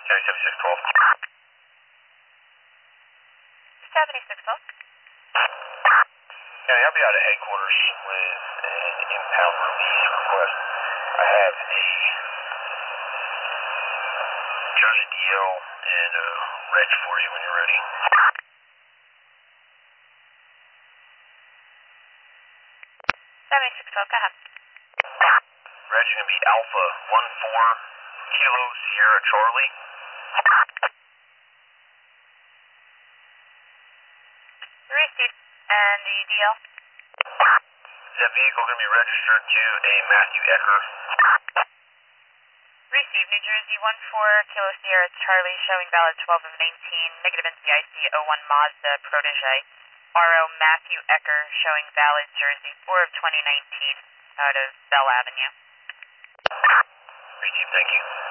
County 7612. 7612. County, I'll be out of headquarters with an impound release request. I have a Johnny DL and a Reg for you when you're ready. 7612, go ahead. Reg's going to be Alpha 14 Kilo Sierra Charlie. Received. And the DL? That vehicle going to be registered to a Matthew Ecker. Received. New Jersey 14 Kilo Sierra Charlie showing valid 12 of 19, negative NCIC 01 Mazda Protege. RO Matthew Ecker showing valid Jersey 4 of 2019 out of Bell Avenue. Received, thank you.